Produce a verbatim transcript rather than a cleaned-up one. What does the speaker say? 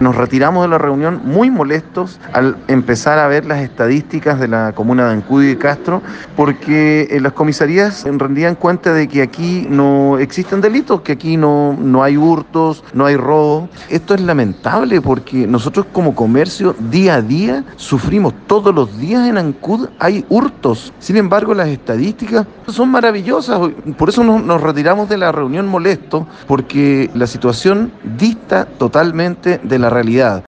Nos retiramos de la reunión muy molestos al empezar a ver las estadísticas de la comuna de Ancud y de Castro, porque eh, las comisarías rendían cuenta de que aquí no existen delitos, que aquí no, no hay hurtos, no hay robo. Esto es lamentable porque nosotros como comercio día a día sufrimos, todos los días en Ancud hay hurtos. Sin embargo, las estadísticas son maravillosas. Por eso nos, nos retiramos de la reunión molestos, porque la situación dista totalmente de la realidad.